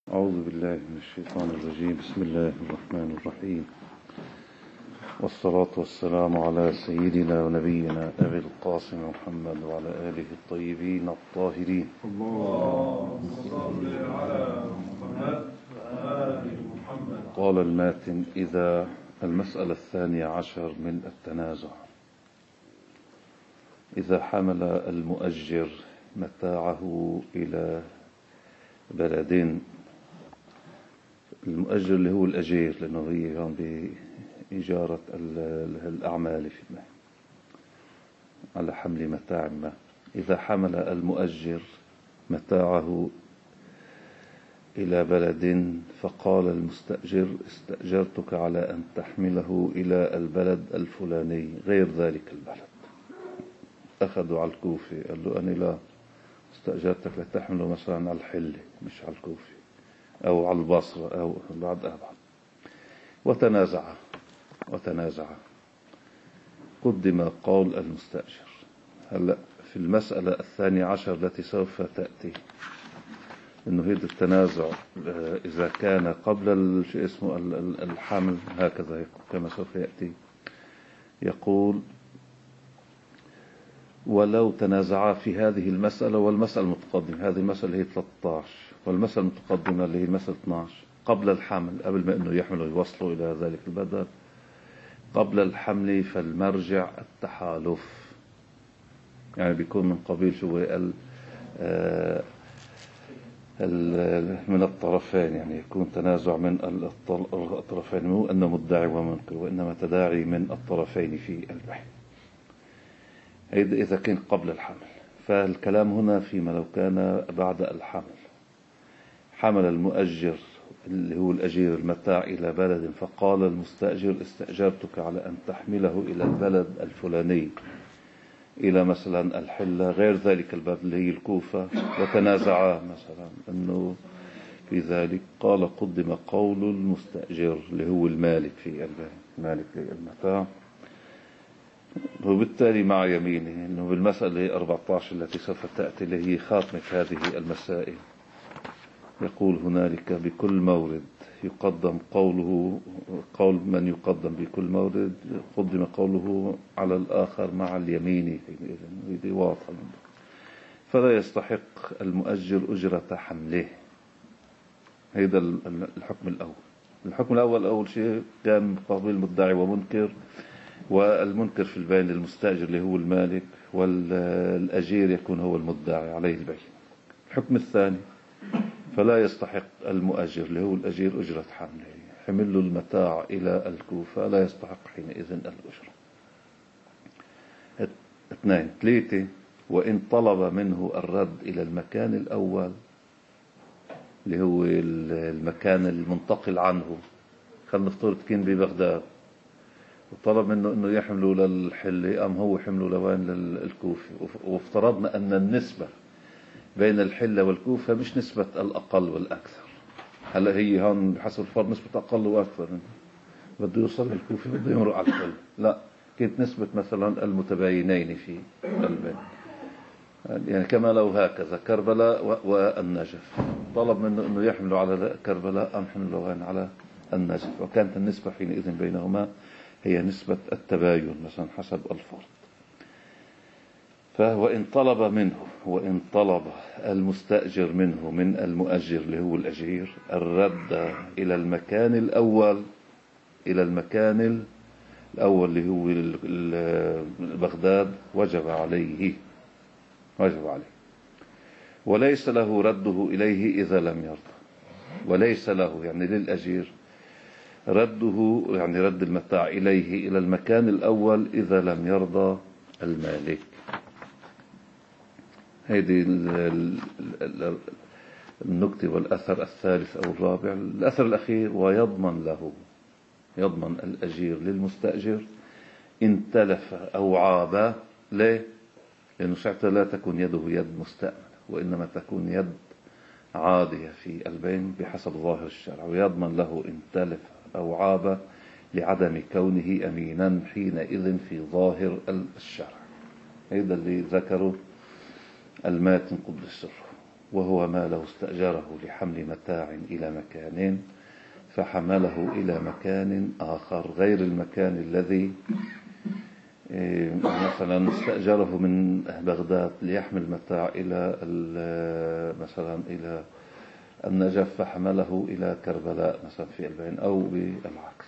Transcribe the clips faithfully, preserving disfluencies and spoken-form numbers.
أعوذ بالله من الشيطان الرجيم. بسم الله الرحمن الرحيم، والصلاة والسلام على سيدنا ونبينا أبي القاسم محمد وعلى آله الطيبين الطاهرين. اللهم صل على محمد وآل محمد. قال الماتن: إذا المسألة الثانية عشر من التنازع، إذا حمل المؤجر متاعه إلى بلد، المؤجر اللي هو الأجير، لأنه هي كان بإجارة الأعمال في ما على حمل متاع ما. إذا حمل المؤجر متاعه إلى بلد فقال المستأجر: استأجرتك على أن تحمله إلى البلد الفلاني غير ذلك البلد. أخذوا على الكوفي، قال له: أنا لا استأجرتك لتحمله مثلا على الحلة مش على الكوفي أو على البصرة أو بعد أبعد. وتنازع وتنازع قدم قول المستأجر. هلأ في المسألة الثانية عشر التي سوف تأتي، إنه هذا التنازع إذا كان قبل شيء اسمه الحمل هكذا كما سوف يأتي، يقول: ولو تنازعا في هذه المسألة والمسألة المتقدمة، هذه المسألة هي ثلاثة عشر والمسألة المتقدمة اللي هي المسألة اثني عشر، قبل الحمل، قبل ما إنه يحملوا يوصلوا إلى ذلك البلد، قبل الحمل، فالمرجع التحالف، يعني بيكون من قبيل شو ال من الطرفين، يعني يكون تنازع من الطرفين، مو أنه مدعي ومنكر، وإنما تداعي من الطرفين في البيع، إذا كان قبل الحمل. فالكلام هنا فيما لو كان بعد الحمل. حمل المؤجر اللي هو الأجير المتاع إلى بلد، فقال المستأجر: استأجرتك على أن تحمله إلى البلد الفلاني، إلى مثلا الحلة غير ذلك البلد اللي هي الكوفة، وتنازعا مثلا أنه في ذلك، قال: قدم قول المستأجر اللي هو المالك في البيع، المالك للمتاع، وبالتالي مع يمينه. إنه بالمسألة أربعة عشر التي سوف تأتي اللي هي خاتمة هذه المسائل، يقول هنالك: بكل مورد يقدم قوله، قول من يقدم بكل مورد قدم قوله على الآخر مع اليمين، هذه واضحة. فلا يستحق المؤجر أجرة حمله. هذا الحكم الأول. الحكم الأول أول شيء كان قابل مدعي ومنكر، والمنكر في البين للمستأجر اللي هو المالك، والأجير يكون هو المدعي عليه البين. الحكم الثاني: فلا يستحق المؤجر اللي هو الأجير أجرة حمله، حمل له المتاع إلى الكوفة، لا يستحق حينئذ الأجرة. اثنين ثلاثة: وإن طلب منه الرد إلى المكان الأول اللي هو المكان المنتقل عنه، خلينا نفترض كان ببغداد وطلب منه أنه يحمله للحلة، أم هو حمله لوين للكوفة، وافترضنا أن النسبة بين الحلة والكوفة مش نسبة الأقل والأكثر. هلا هي هون بحسب الفرض نسبة أقل وأكثر، بده يوصل للكوفة بده يمرق على الحلة، لا، كانت نسبة مثلا المتباينين في البين، يعني كما لو هكذا كربلاء والنجف، طلب منه أنه يحمله على كربلاء أم حمله وين على النجف، وكانت النسبة حينئذ بينهما هي نسبة التباين مثلا حسب الفرض. فوإن طلب منه وإن طلب المستأجر منه من المؤجر اللي هو الأجير الرد إلى المكان الأول، إلى المكان الأول اللي هو بغداد، وجب عليه وجب عليه وليس له رده إليه إذا لم يرضى. وليس له يعني للأجير رده، يعني رد المتاع إليه إلى المكان الأول إذا لم يرضى المالك. هذه النكتة. والأثر الثالث أو الرابع، الأثر الأخير: ويضمن له، يضمن الأجير للمستأجر إن تلف أو عاب. ليه؟ لأنه ساعتها لا تكون يده يد مستأمنة، وإنما تكون يد عادية في البين بحسب ظاهر الشرع. ويضمن له إن تلف أو عاب لعدم كونه أمينا حينئذ في ظاهر الشرع. هذا اللي ذكره الماتن قدس سره. وهو ما لو استأجره لحمل متاع إلى مكان فحمله إلى مكان آخر غير المكان الذي مثلا استأجره من بغداد ليحمل متاع إلى مثلا إلى النجف فحمله إلى كربلاء مثلا في البين أو بالعكس،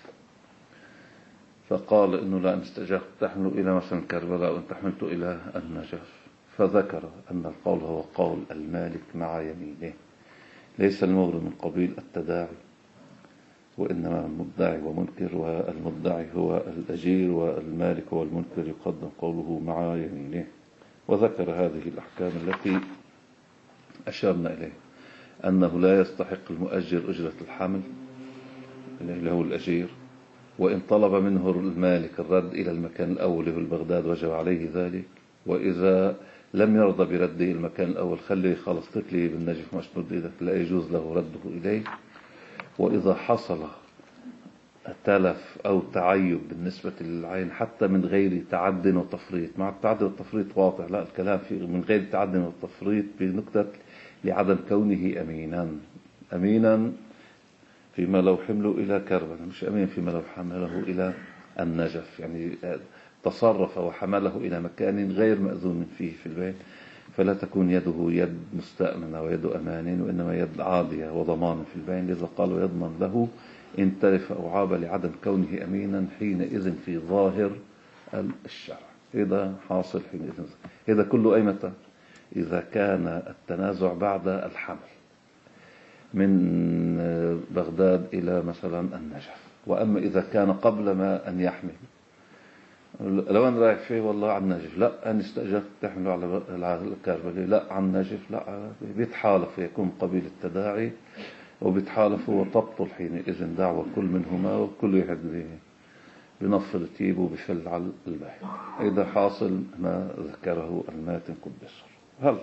فقال إنه لا استأجرت تحمل إلى مثلا كربلاء وأنت حملته إلى النجف، فذكر أن القول هو قول المالك مع يمينه، ليس المورد من قبيل التداعي، وإنما المدعي ومنكر، والمدعي هو الأجير والمالك هو المنكر، يقدم قوله مع يمينه. وذكر هذه الأحكام التي أشرنا إليه، أنه لا يستحق المؤجر أجرة الحمل اللي هو الأجير، وإن طلب منه المالك الرد إلى المكان الأول هو البغداد وجب عليه ذلك، وإذا لم يرضى برده المكان الأول خلي خلص تكلي بالنجف مشدود إذا لا يجوز له رده إليه. وإذا حصل تلف أو تعيب بالنسبة للعين حتى من غير تعد وتفريط، مع التعد والتفريط واضح، لا الكلام في من غير تعد وتفريط بنقطة لعدم كونه أمينا أمينا فيما لو حمله إلى كربلاء، مش أمين فيما لو حمله إلى النجف، يعني تصرف وحمله إلى مكان غير مأذون فيه في البيت، فلا تكون يده يد مستأمنة ويد أمان، وإنما يد عاضية وضمان في البين، لذا قال ويضمن له إن تلف أو عاب لعدم كونه أمينا حينئذ في ظاهر الشرع. إذا حاصل حينئذ إذا كله أي متى إذا كان التنازع بعد الحمل من بغداد إلى مثلا النجف. وأما إذا كان قبل ما أن يحمل، لو أنا رايح فيه والله عن النجف، لا أنا استأجرت تحمله على الكربلاء، لا عن النجف، لا بيتحالف ويكون قبيل التداعي وبيتحالفوا وتبطل حينئذ دعوة كل منهما، وكل واحد بنفض تيبه وبيفل على الباقي. إذا حاصل ما ذكره الماتن قدس. هل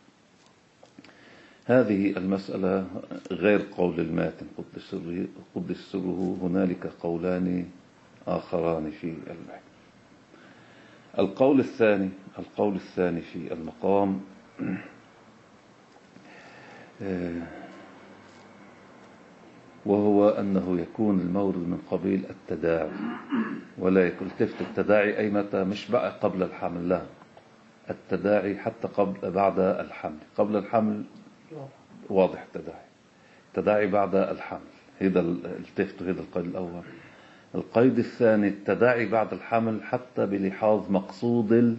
هذه المسألة غير قول الماتن قدس سره، هنالك قولان آخران في الباقي. القول الثاني القول الثاني في المقام وهو أنه يكون المورد من قبيل التداعي، ولا يكون تفت التداعي أي متى، مش بقى قبل الحمل، لا التداعي حتى قبل بعد الحمل. قبل الحمل واضح التداعي، التداعي بعد الحمل، هذا التفت، هذا القيد الأول. القيد الثاني التداعي بعد الحمل حتى بلحاظ مقصود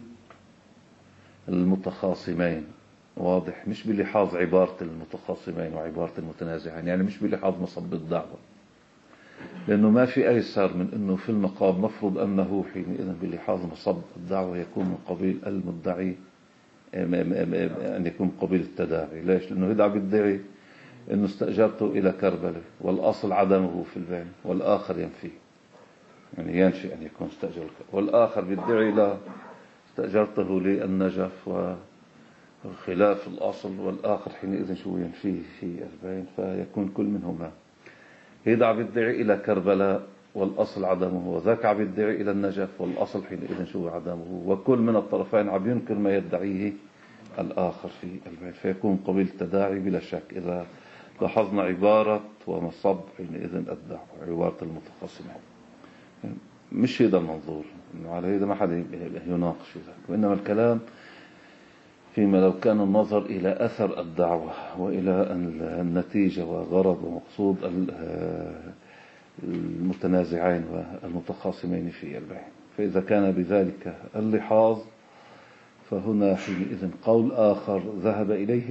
المتخاصمين، واضح، مش بلحاظ عبارة المتخاصمين وعبارة المتنازعين، يعني مش بلحاظ مصب الدعوة، لأنه ما في أيسر من أنه في المقام نفرض أنه حينئذ بلحاظ مصب الدعوة يكون من قبيل المدعي، أن يكون قبيل التداعي. ليش؟ لأنه يدعى بالدعي أنه استأجرته إلى كربلاء والأصل عدمه في البين، والآخر ينفيه، يعني ينشئ أن يكون استأجر، والآخر بالدعي لا استأجرته للنجف وخلاف الأصل، والآخر حينئذ شو ينفيه في البين، فيكون كل منهما يدعى بالدعي إلى كربلاء والأصل عدمه، وذاك عم يدعي إلى النجف والأصل حينئذ شو عدمه، وكل من الطرفين عم ينكر ما يدعيه الآخر في البين، فيكون قبيل التداعي بلا شك. إذا لاحظنا عبارة ومصب حينئذ الدعوة عبارة المتخاصمين، مش هذا المنظور، إنه على هذا ما حدا يناقش ذلك، وإنما الكلام فيما لو كان النظر إلى أثر الدعوة وإلى النتيجة وغرض ومقصود المتنازعين والمتخاصمين في البيع. فإذا كان بذلك اللحاظ فهنا حينئذ قول آخر ذهب إليه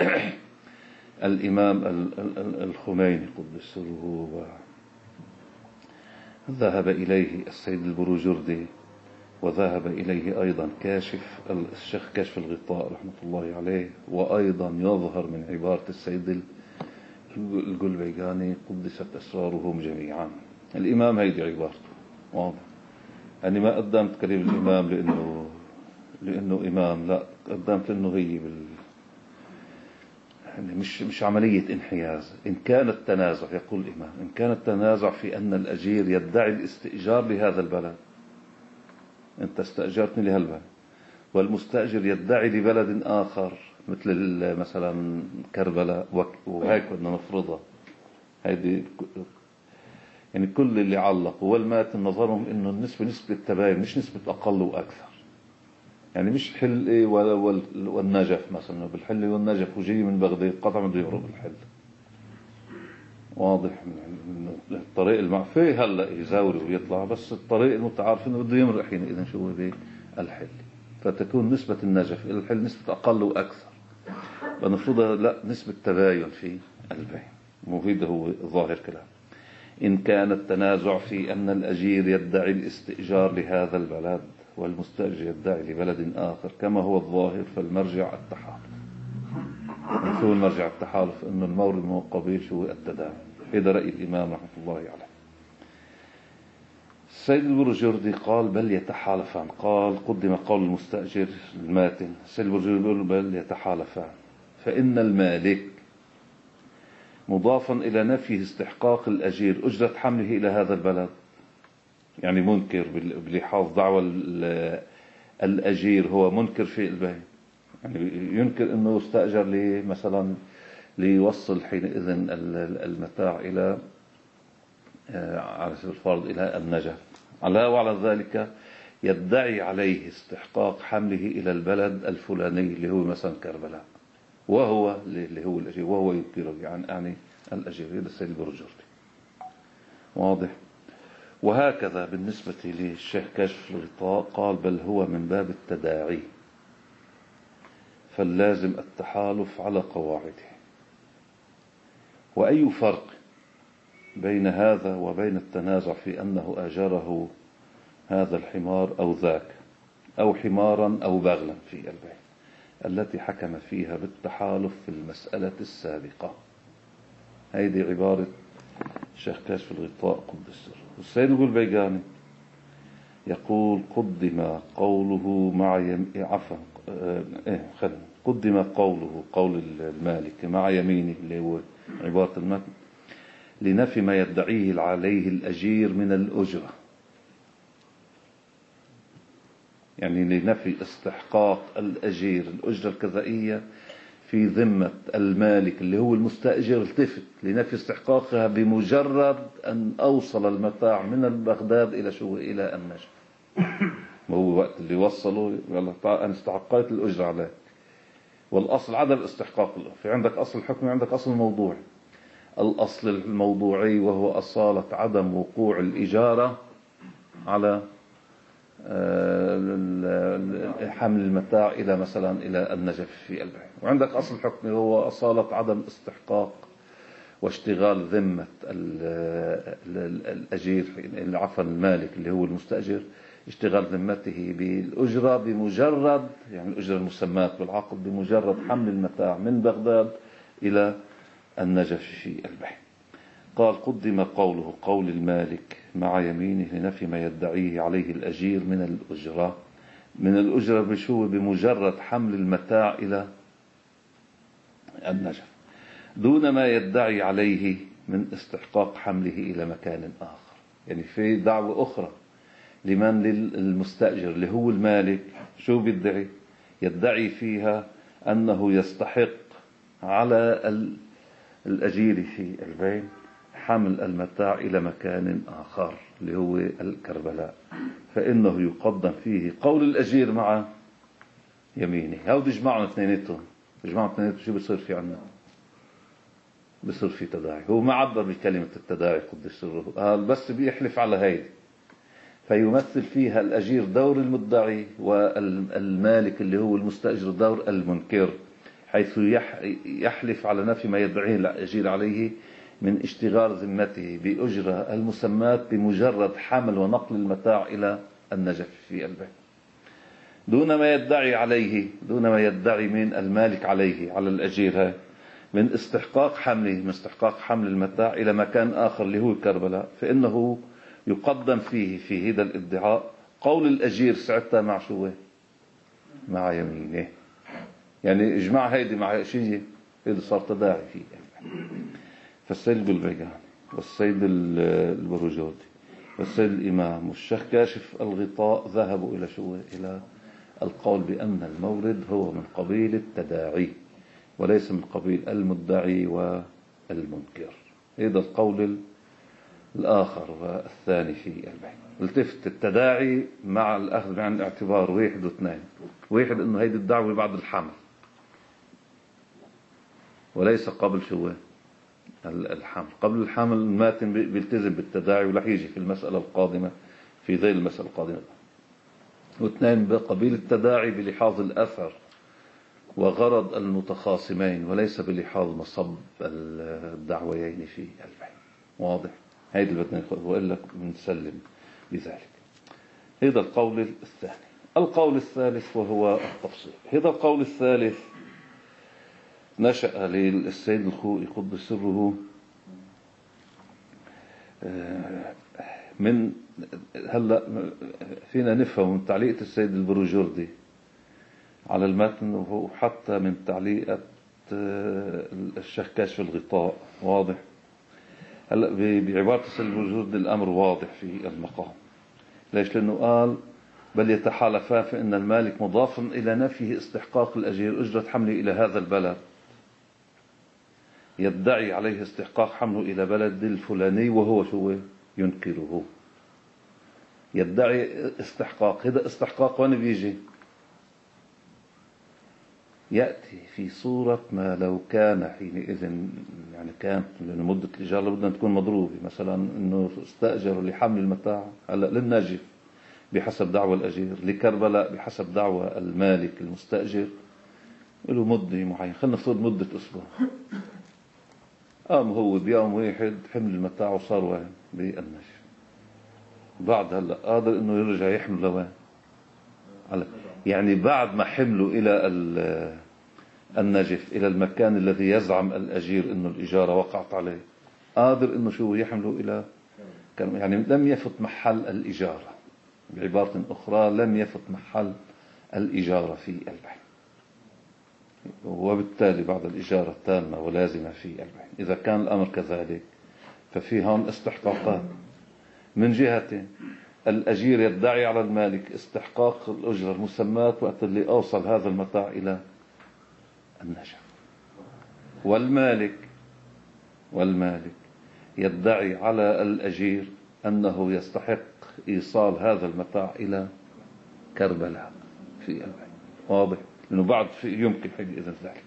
الإمام الخميني قدس سره، ذهب إليه السيد البروجردي، وذهب إليه أيضا كاشف الشيخ كاشف الغطاء رحمة الله عليه، وأيضا يظهر من عبارة السيد القلبيجاني قدست أسرارهم جميعا. الإمام هيدي عبارته واضح، يعني ما قدمت كلمة الإمام لأنه لأنه إمام، لا قدمت لأنه هي بال يعني مش مش عملية انحياز. إن كان التنازع، يقول الإمام، إن كان التنازع في أن الأجير يدعي الاستئجار لهذا البلد، أنت استأجرتني لهالبلد، والمستأجر يدعي لبلد آخر مثل مثلا كربلاء، وهيك بدنا نفرضها. هيدي يعني كل اللي علقوا والمات نظرهم انه النسبة نسبة التباين مش نسبة اقل واكثر. يعني مش حلة والنجف مثلا، بالحلة والنجف وجاي من بغداد قطع بده يهرب الحل. واضح من الطريق المعفي هلا يزاوري ويطلع، بس الطريق المتعارف انه بده يمرق حينئذ شو هو بالحل، فتكون نسبة النجف الى الحل نسبة اقل واكثر. بنفرضها لا نسبة تباين في البيع. مفيد هو ظاهر كلام. إن كان التنازع في أن الأجير يدعي الاستئجار لهذا البلد والمستأجر يدعي لبلد آخر كما هو الظاهر، فالمرجع التحالف. شو المرجع التحالف؟ إنه المورد من القبيل شو التداعي. هذا رأي الإمام رحمة الله عليه. السيد البرجردي قال بل يتحالفان. قال قدم قول المستأجر الماتن. السيد البرجردي يقول بل يتحالفان، فإن المالك مضافا إلى نفي استحقاق الأجير أجرة حمله إلى هذا البلد، يعني منكر بلحاظ دعوى الأجير، هو منكر في البيع، يعني ينكر أنه استأجر لي مثلا ليوصل حينئذ المتاع إلى على سبيل الفرض إلى النجف. على وعلى ذلك يدعي عليه استحقاق حمله إلى البلد الفلاني اللي هو مثلا كربلاء، وهو اللي هو الأجير، وهو ينكره يعني يعني الأجير. هذا السيد البرجردي. واضح. وهكذا بالنسبة للشيخ كاشف الغطاء قال بل هو من باب التداعي، فاللازم التحالف على قواعده. وأي فرق بين هذا وبين التنازع في أنه آجره هذا الحمار أو ذاك، أو حمارا أو بغلا في البيع التي حكم فيها بالتحالف في المسألة السابقة. هذه عبارة الشيخ كاشف الغطاء قدس السر. والسيد البيقاني يقول قدم قوله مع يم... عفوا إيه خلنا قدم قوله قول المالك مع يمينه اللي هو عبارة المتن لنفي ما يدعيه عليه الأجير من الأجرة، يعني لنفي استحقاق الأجير الأجرة الكذائية في ذمة المالك اللي هو المستأجر، التفت لنفي استحقاقها بمجرد أن أوصل المتاع من بغداد إلى شو إلى النجف. ما هو وقت اللي وصلوا يلا أنا استحقيت الأجرة عليك، والأصل عدم الاستحقاق. في عندك أصل حكمي، عندك أصل موضوعي. الأصل الموضوعي وهو أصالة عدم وقوع الإجارة على حمل المتاع إلى مثلا إلى النجف في البيع. وعندك أصل حكمي هو أصالة عدم استحقاق واشتغال ذمة الأجير عفوا المالك اللي هو المستأجر، اشتغال ذمته بالأجرة بمجرد يعني الأجرة المسماة بالعقد بمجرد حمل المتاع من بغداد إلى النجف في البيع. قال قدم قوله قول المالك مع يمينه لنفي ما يدعيه عليه الأجير من الأجرة من الأجرة بشو بمجرد حمل المتاع إلى النجف دون ما يدعي عليه من استحقاق حمله إلى مكان آخر. يعني في دعوة أخرى لمن للمستأجر اللي هو المالك شو بيدعي؟ يدعي فيها أنه يستحق على الأجير في البيع حمل المتاع إلى مكان آخر اللي هو الكربلاء، فإنه يقدم فيه قول الأجير مع يمينه. هاو يجمعنا اثنيناتهم، يجمعنا اثنيناتهم شو بيصير في عنا؟ بيصير في تداعي. هو ما عبر بكلمة التداعي قدس سره، بس بيحلف على هيدي، فيمثل فيها الأجير دور المدعي والمالك اللي هو المستأجر دور المنكر، حيث يحلف على نفي ما يدعيه الأجير عليه من اشتغال ذمته بأجرة المسمات بمجرد حمل ونقل المتاع إلى النجف في البيع دون ما يدعي عليه دون ما يدعي من المالك عليه على الأجير من استحقاق حمله من استحقاق حمل المتاع إلى مكان آخر اللي هو كربلاء، فإنه يقدم فيه في هذا الادعاء قول الأجير ساعتها مع شو مع يمينه. يعني اجمع هيدي مع شيء هيدي صار تداعي فيه. فالسيد البيقاني والسيد البرجردي والسيد الإمام والشيخ كاشف الغطاء ذهبوا إلى شو إلى القول بأن المورد هو من قبيل التداعي وليس من قبيل المدعي والمنكر. هذا القول الآخر والثاني في البيت. التفت التداعي مع الأخذ بعين الاعتبار واحد واثنين. واحد إنه هيدي الدعوة بعد الحمل وليس قبل شو الحمل. قبل الحمل الماتن بيلتزم بالتداعي ورح يجي في المسألة القادمة في ذيل المسألة القادمة. واثنين بقبيل التداعي بلحاظ الأثر وغرض المتخاصمين وليس بلحاظ مصب الدعويين في البيت. واضح؟ هيدا اللي بدنا ناخذه وإلا بنسلم بذلك. هذا القول الثاني. القول الثالث وهو التفصيل. هذا القول الثالث نشأ للسيد الخوئي قدس سره من هلا فينا نفهم من تعليقة السيد البروجردي على المتن وحتى من تعليقة الشيخ كاشف الغطاء. واضح؟ هلا بعبارة السيد البروجردي الأمر واضح في المقام. ليش؟ لأنه قال بل يتحالفان في أن المالك مضاف إلى نفيه استحقاق الأجير أجرة حمله إلى هذا البلد، يدعي عليه استحقاق حمله إلى بلد الفلاني وهو شو ينكره. يدعي استحقاق. هذا استحقاق وين بيجي؟ يأتي في صورة ما لو كان حينئذ يعني كانت لأن مدة الإجارة بدنا تكون مضروبة، مثلا إنه استأجروا لحمل المتاع هلا للنجف بحسب دعوى الأجير، لكربلاء بحسب دعوى المالك المستأجر له مدة معينة. خلينا نفترض مدة أسبوع. قام هو بيوم واحد حمل المتاع وصار وين؟ بالنجف. بعد هلا قادر إنه يرجع يحمل لوين؟ على يعني بعد ما حملوا إلى النجف إلى المكان الذي يزعم الأجير إنه الإجارة وقعت عليه، قادر إنه شو يحملوا إلى يعني لم يفت محل الإجارة. بعبارة أخرى لم يفت محل الإجارة في البيت، وبالتالي بعد الإجارة تامة ولازمة في البيت. إذا كان الأمر كذلك ففي هون استحقاقات من جهة الأجير يدعي على المالك استحقاق الأجرة المسمات وقت اللي أوصل هذا المتاع إلى النجف، والمالك والمالك يدعي على الأجير أنه يستحق إيصال هذا المتاع إلى كربلاء في البيت. واضح؟ لأنه بعد يمكن حينئذ ذلك.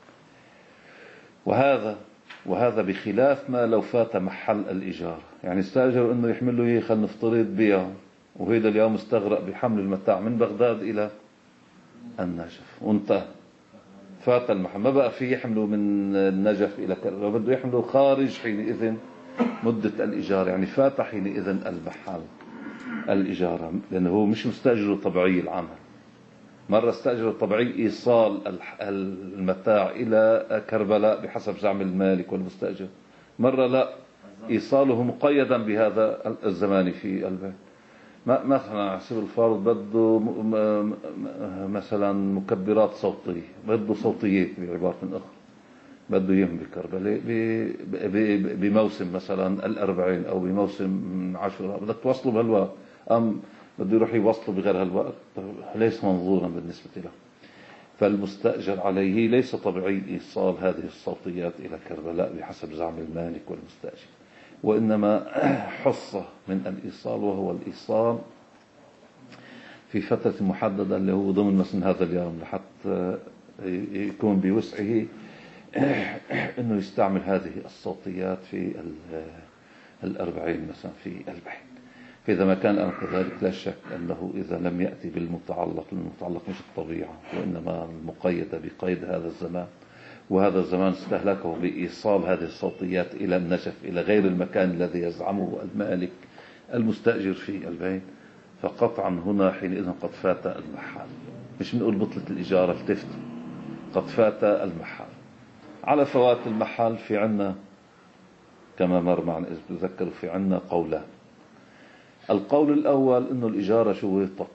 وهذا وهذا بخلاف ما لو فات محل الإجارة. يعني استأجر أنه يحمل له إياه خلينا نفترض بيوم، وهذا اليوم استغرق بحمل المتاع من بغداد إلى النجف وانتهى، فات المحل، ما بقى فيه يحمله من النجف إلى كربلاء، بده يحمله خارج حينئذ مدة الإجارة. يعني فات حينئذ المحل الإجارة، لأنه هو مش مستأجر طبيعي العمل. مرة استأجر طبيعي إيصال المتاع إلى كربلاء بحسب زعم المالك والمستأجر، مرة لا، إيصاله مقيدا بهذا الزمان في البيت. مثلا على سبيل الفرض بده مثلا مكبرات صوتية، بده صوتيات بعبارة أخرى، بده يهم بكربلاء بموسم مثلا الأربعين أو بموسم عشرة، بدك توصله بهالوقت، أم بده يروح يوصله بغير هالوقت، ليس منظورا بالنسبة له. فالمستأجر عليه ليس طبيعي إيصال هذه الصوتيات إلى كربلاء بحسب زعم المالك والمستأجر، وإنما حصة من الإيصال، وهو الإيصال في فترة محددة اللي هو ضمن مثلا هذا اليوم لحتى يكون بوسعه إنه يستعمل هذه الصوتيات في الأربعين مثلا في البيت. فإذا ما كان أمر كذلك لا شك أنه إذا لم يأتي بالمتعلق، المتعلق مش الطبيعة وإنما المقيدة بقيد هذا الزمان، وهذا الزمان استهلكه بإيصال هذه الصوتيات إلى النجف إلى غير المكان الذي يزعمه المالك المستأجر في البيت، فقطعا هنا حينئذ قد فات المحل. مش نقول بطلة الإجارة، التفت قد فات المحل. على فوات المحل في عنا كما مر معنا إذا تذكروا في عنا قولان. القول الأول أنه الإجارة شو تبطل،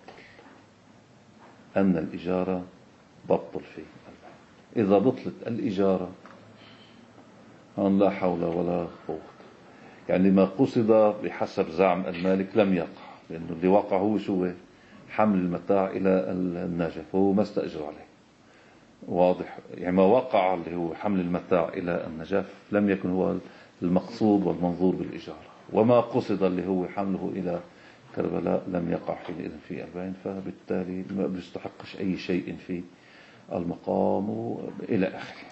أن الإجارة تبطل فيه. إذا بطلت الإجارة هون لا حول ولا قوة، يعني ما قصد بحسب زعم المالك لم يقع، لأنه اللي وقع هو شو حمل المتاع إلى النجف وهو ما استأجر عليه. واضح؟ يعني ما وقع اللي هو حمل المتاع إلى النجف لم يكن هو المقصود والمنظور بالإجارة، وما قصد اللي هو حمله إلى كربلاء لم يقع حينئذ في أربعين، فبالتالي ما بيستحقش أي شيء في المقام إلى آخره.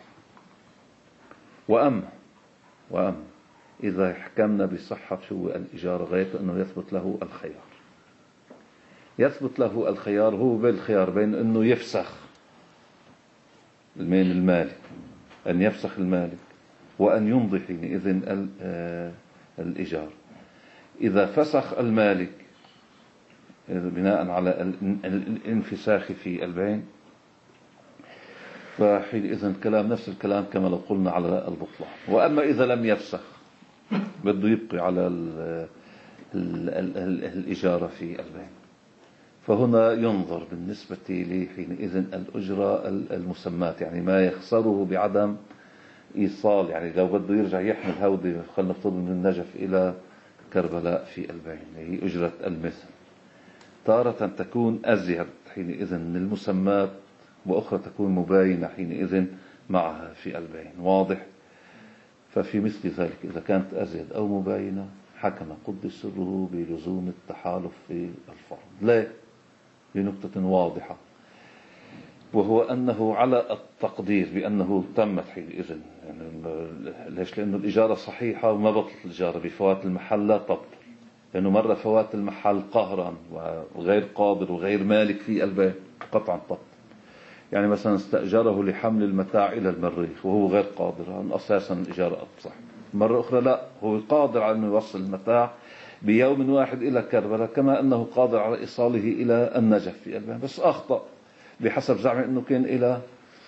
وأما وأما إذا حكمنا بصحة شو الإجارة غير أنه يثبت له الخيار، يثبت له الخيار هو بالخيار بين أنه يفسخ من المالك، أن يفسخ المالك، وأن يمضي حينئذ الإيجار. إذا فسخ المالك بناء على الانفساخ في البيع فحينئذ الكلام نفس الكلام كما لو قلنا على البطلان. وأما إذا لم يفسخ بده يبقي على ال ال ال ال الإجارة في البيع، فهنا ينظر بالنسبة لي حينئذ الأجرة المسمات، يعني ما يخسره بعدم إيصال. يعني لو بده يرجع يحمل هودي خلنا نفترض من النجف إلى كربلاء في البيع، هي أجرة المثل، تارة تكون أزيد حينئذ من المسمات، وأخرى تكون مباينة حينئذ معها في البيع. واضح؟ ففي مثل ذلك إذا كانت أزيد أو مباينة حكم قدس سره بلزوم التحالف في الفرض. لا، لنقطة واضحة، وهو أنه على التقدير بأنه تمت حينئذ. يعني ليش؟ لأنه الإجارة صحيحة وما بطلت الإجارة بفوات المحل، لا تبطل، لأنه مرة فوات المحل قهرا وغير قادر وغير مالك في البيع قطعا تبطل. يعني مثلا استأجره لحمل المتاع إلى المريخ وهو غير قادر، أساسا الإجارة أبصح. مرة أخرى لا، هو قادر على أنه يوصل المتاع بيوم واحد إلى كربلاء، كما أنه قادر على إيصاله إلى النجف في البيع، بس أخطأ بحسب زعمه أنه كان إلى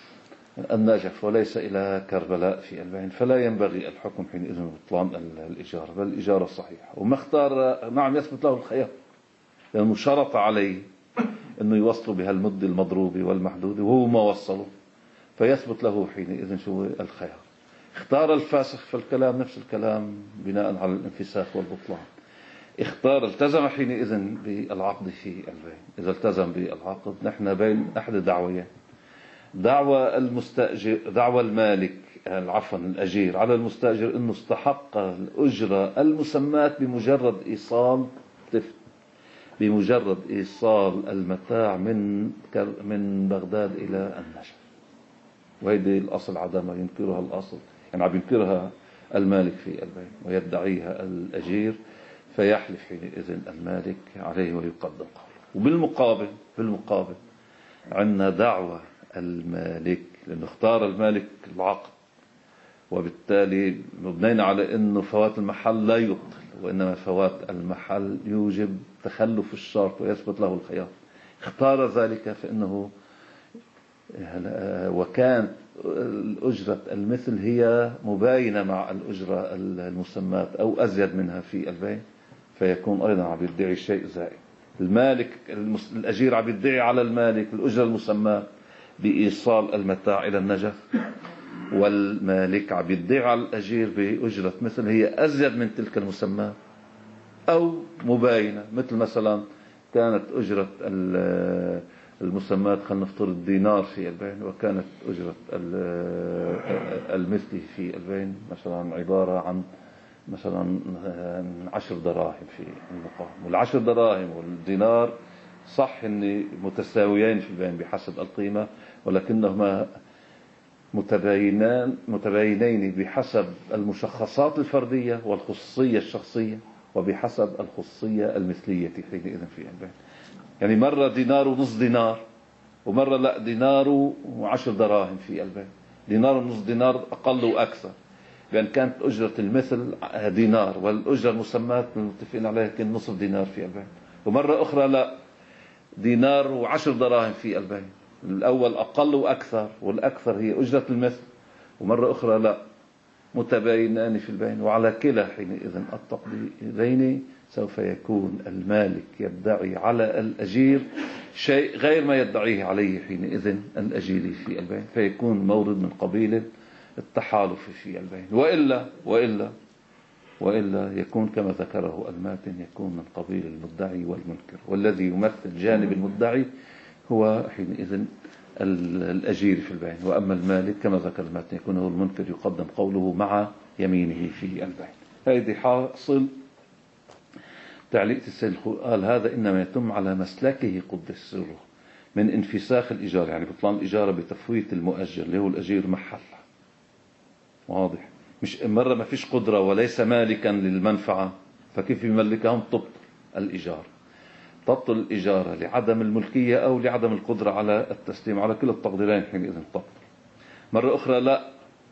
النجف وليس إلى كربلاء في البيع، فلا ينبغي الحكم حينئذ ببطلان الإجارة، بل الإجارة صحيحة. وما اختار، نعم يثبت له الخيار، لأنه شرط عليه أنه يوصله بهالمدة المضروبة والمحدودة وهو ما وصله، فيثبت له حينئذ شو الخيار. اختار الفاسخ فالكلام نفس الكلام بناء على الانفساخ والبطلان. اختار التزم حينئذ بالعقد في البيع. إذا التزم بالعقد نحن بين أحد دعويين، دعوى المستأجر، دعوى المالك عفوا الأجير على المستأجر أنه استحق الأجرة المسمات بمجرد إيصال طفل، بمجرد إيصال المتاع من من بغداد إلى النجف. وهذه الأصل عدم ينكرها الأصل، يعني عم ينكرها المالك في البيع ويدعيها الأجير، فيحلف حينئذ المالك عليه ويقدم قوله. وبالمقابل بالمقابل عندنا دعوة المالك، لأنه اختار المالك العقد، وبالتالي مبنينا على أنه فوات المحل لا يبطل، وإنما فوات المحل يوجب تخلف الشرط ويثبت له الخيار. اختار ذلك فإنه وكانت الأجرة المثل هي مباينة مع الأجرة المسمات أو أزيد منها في البيع، فيكون أيضا عم يدعي شيء زائد. المالك الأجير عم يدعي على المالك الأجرة المسمات بإيصال المتاع إلى النجف، والمالك عم يدعي على الأجير بأجرة مثل هي أزيد من تلك المسمات أو مباينة. مثل مثلا كانت أجرة المسمات خلينا نفترض دينار في البيع، وكانت أجرة المثل في البيع مثلا عبارة عن مثلا عشر دراهم في المقام. والعشر دراهم والدينار صح إن متساويين في البيع بحسب القيمة، ولكنهما متباينان متباينين بحسب المشخصات الفردية والخصوصية الشخصية، وبحسب الخصوصية المثلية حينئذ في البيع. يعني مرة دينار ونص دينار، ومرة لا دينار وعشر دراهم في البيع. دينار ونص دينار أقل وأكثر، بأن كانت أجرة المثل دينار والأجرة المسمات متفقين عليها كان نصف دينار في البيع. ومرة أخرى لا دينار وعشر دراهم في البيع. الأول أقل وأكثر، والأكثر هي أجرة المثل، ومرة أخرى لا متباينان في البيع. وعلى كلا حينئذ التقديرين سوف يكون المالك يدعي على الأجير شيء غير ما يدعيه عليه حينئذ الأجير في البيع، فيكون مورد من قبيل التحالف في البيع. وإلا وإلا وإلا يكون كما ذكره الماتن يكون من قبيل المدعي والمنكر، والذي يمثل جانب المدعي هو حينئذ الأجير في البيع. وأما المالك كما ذكر الماتن يكون هو المنكر، يقدم قوله مع يمينه في البيع. هذه حاصل تعليق السيد قال هذا إنما يتم على مسلكه قدس سره من انفساخ الإجارة، يعني بطلان الإجارة بتفويت المؤجر اللي هو الأجير محل. واضح؟ مش مرة ما فيش قدرة وليس مالكا للمنفعة، فكيف يملكهم؟ تبطل الإجارة. تبطل الإجارة لعدم الملكية أو لعدم القدرة على التسليم، على كل التقديرين حينئذ تبطل. مرة أخرى لا،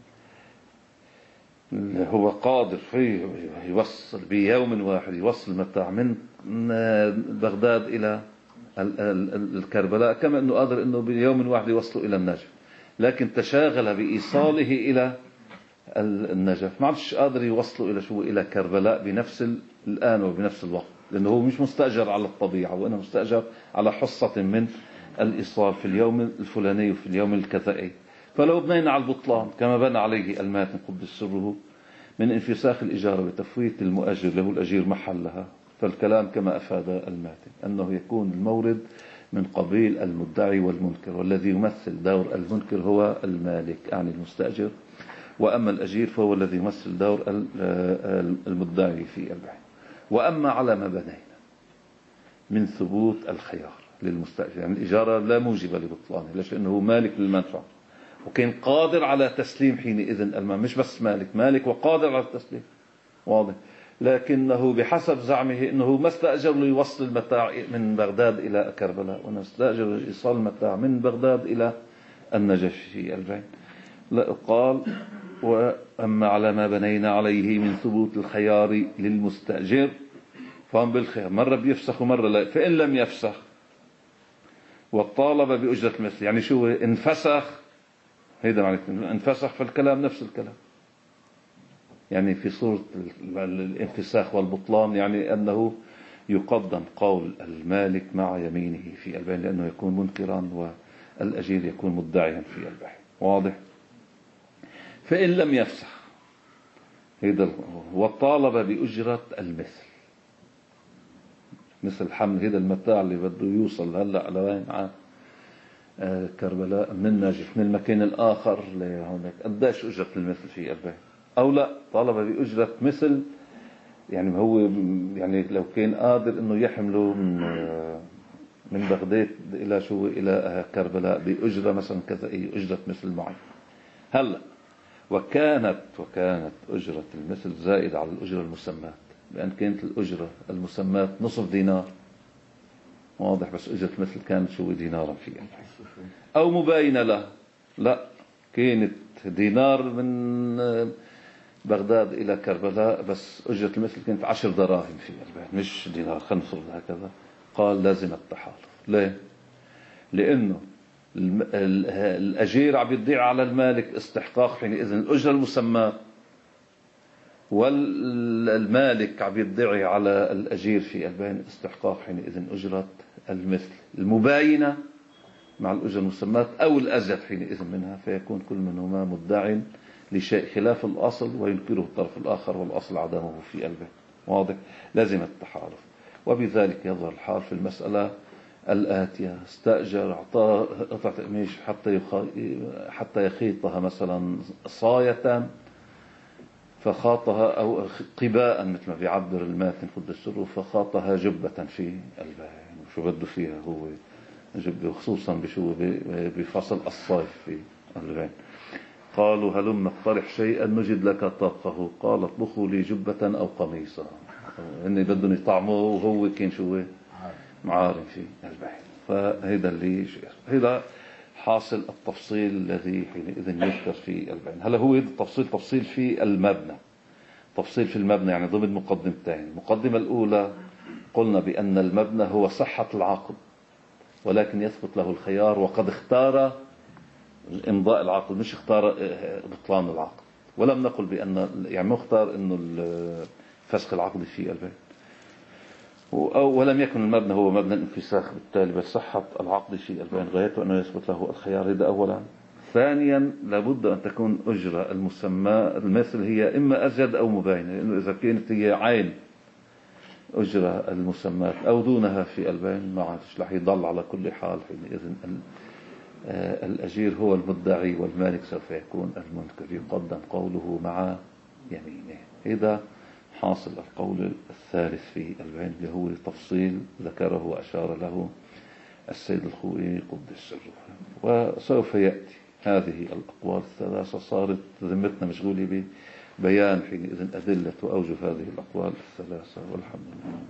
هو قادر فيه يوصل بيوم واحد يوصل متاع من بغداد إلى الكربلاء، كما أنه قادر أنه بيوم واحد يوصله إلى النجف، لكن تشاغل بإيصاله إلى النجف، ما عادش قادر يوصله إلى شو إلى كربلاء بنفس الآن وبنفس الوقت، لأنه هو مش مستأجر على الطبيعة، وأنه مستأجر على حصة من الإيصال في اليوم الفلاني وفي اليوم الكذائي. فلو بنينا على البطلان كما بنى عليه الماتن قدس سره من انفساخ الإجارة وتفويت المؤجر له الأجير محلها، فالكلام كما أفاد الماتن أنه يكون المورد من قبيل المدعي والمنكر، والذي يمثل دور المنكر هو المالك يعني المستأجر، وأما الأجير فهو الذي يمثل دور المدعي في البيع. وأما على ما بنينا من ثبوت الخيار للمستأجر، يعني الإجارة لا موجبة لبطلانه، ليش؟ لأنه مالك للمنفعة وكان قادر على تسليم حينئذ المال، مش بس مالك مالك وقادر على التسليم. واضح؟ لكنه بحسب زعمه أنه ما استأجر ليوصل المتاع من بغداد إلى كربلاء، وأنه استأجر لإيصال المتاع من بغداد إلى النجف في البيع. لا، قال وأما على ما بنينا عليه من ثبوت الخيار للمستأجر فهم بالخيار، مرة بيفسخ ومرة لا. فإن لم يفسخ وطالب بأجرة المثل، يعني شو انفسخ، هيدا معناته انفسخ، فالكلام نفس الكلام، يعني في صورة الانفساخ والبطلان، يعني أنه يقدم قول المالك مع يمينه في البيع، لأنه يكون منكرا والأجير يكون مدعيا في البيع. واضح؟ فإن لم يفسخ هيدا وطالب بأجرة المثل، مثل حمل هيدا المتاع اللي بده يوصل هلا على وين على كربلاء من النجف من المكان الآخر لهونك، قديش أجرة المثل في البيع؟ أو لا، طالب بأجرة مثل، يعني هو يعني لو كان قادر إنه يحمله من من بغداد إلى شو إلى كربلاء بأجرة مثلا كذا، أي أجرة مثل معين. هلا وكانت وكانت أجرة المثل زائدة على الأجرة المسمات، بأن كانت الأجرة المسمات نصف دينار، واضح، بس أجرة المثل كانت شو دينارا في البيع، أو مباينة له، لا كانت دينار من بغداد إلى كربلاء، بس أجرة المثل كانت عشر دراهم في البيع، مش دينار خمسة هكذا. قال لازم التحالف. ليه؟ لأنه الأجير عم يضيع على المالك استحقاق حينئذ الأجرة المسمى، والمالك عم يضيع على الأجير في البيع استحقاق حينئذ أجرة المثل المباينة مع الأجرة المسمى أو الأزيد حينئذ منها، فيكون كل منهما مدع لشيء خلاف الأصل وينكره الطرف الآخر، والأصل عدمه في البيع. واضح؟ لازم التحالف. وبذلك يظهر الحال في المسألة الآتية: استأجر أعطاه قطعة قميش حتى حتى يخيطها مثلا صاية، فخاطها أو قباء مثل ما بيعبر الماتن قدس سره، فخاطها جبة في البيع. شو بده فيها هو جبة، خصوصا بشو بفصل الصيف في البيع. قالوا هلم اقترح شيئا نجد لك طاقه، قال اطبخوا لي جبة أو قميصا. إني بدهم يطعموه وهو كان شو معارم في البيع. فهذا اللي هذا حاصل التفصيل الذي حينئذ يذكر في البيع. هلا هو التفصيل تفصيل في المبنى، تفصيل في المبنى يعني ضمن مقدمتين. المقدمة الأولى قلنا بأن المبنى هو صحة العقد، ولكن يثبت له الخيار، وقد اختار إمضاء العقد مش اختار بطلان العقد. ولم نقل بأن يعني مختار إنه فسخ العقد في البيع، ولم يكن المبنى هو مبنى انفساخ، بالتالي بس صحة العقد في البيع غايته أنه يثبت له الخيار. هذا أولا. ثانيا لابد أن تكون أجرة المسمى المثل هي إما أزيد أو مباينة، لأنه إذا كانت هي عين أجرة المسمات أو دونها في البين ما عادش رح يضل على كل حال. حينئذ الأجير هو المدعي والمالك سوف يكون المنكر، يقدم قوله مع يمينه. إذا حاصل القول الثالث في البين اللي هو تفصيل ذكره وأشار له السيد الخوئي قدس سره، وسوف يأتي هذه الأقوال الثلاثة. صارت ذمتنا مشغولة ببيان حينئذ أدلة وأوجه هذه الأقوال الثلاثة، والحمد لله.